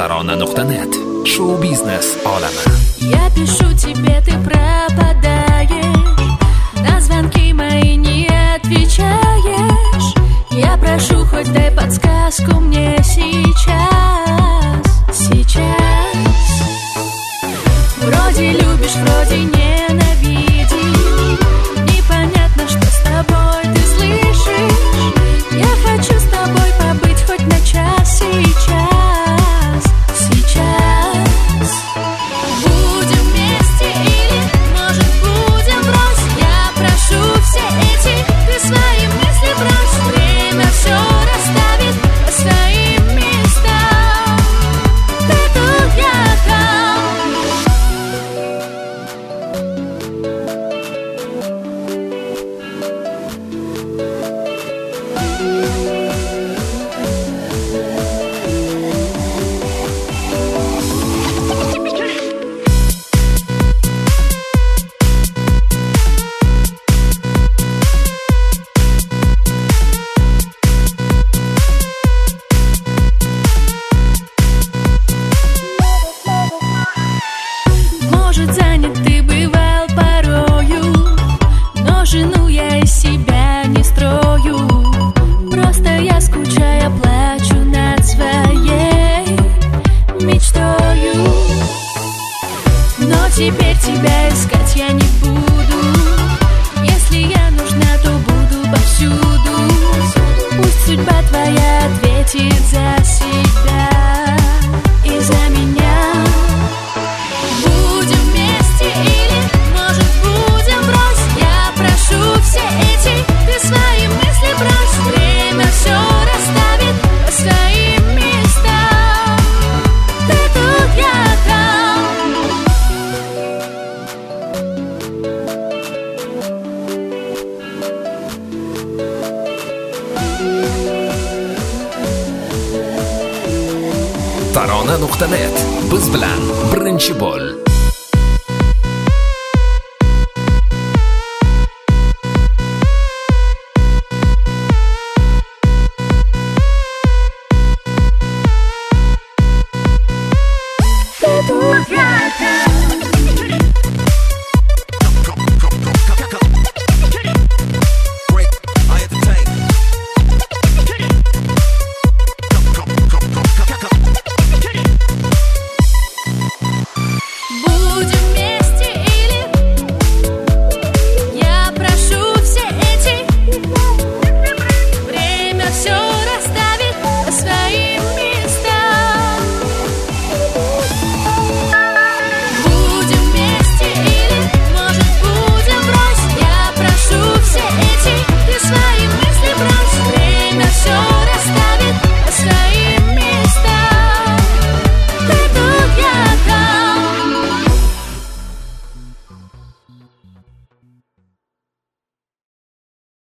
Tarona.net. Shou-biznes olami. Я пишу тебе, ты пропадаешь, на звонки мои не отвечаешь. Я прошу, хоть дай подсказку мне сейчас. Вроде любишь, вроде ненавидишь. Непонятно, что с тобой ты слышишь. Я хочу с тобой побыть хоть на час сейчас. Будем вместе или, может, будем брось. Я прошу все эти, ты свои мысли брось. Время все расставит по своим местам. Ты тут, я там. Может, занят ты бывал порою, но жену я из себя не строю. Просто я, скучая, плачу над своей мечтою. Но теперь тебя искать я не буду. Если я нужна, то буду повсюду. Пусть судьба твоя ответит за себя и за меня. Будем вместе или, может, будем брось. Я прошу все эти, ты свои мысли брось. Время все расставит по своим местам. Ты тут, я там. Tarona.net. Biz bilan birinchi bo'l.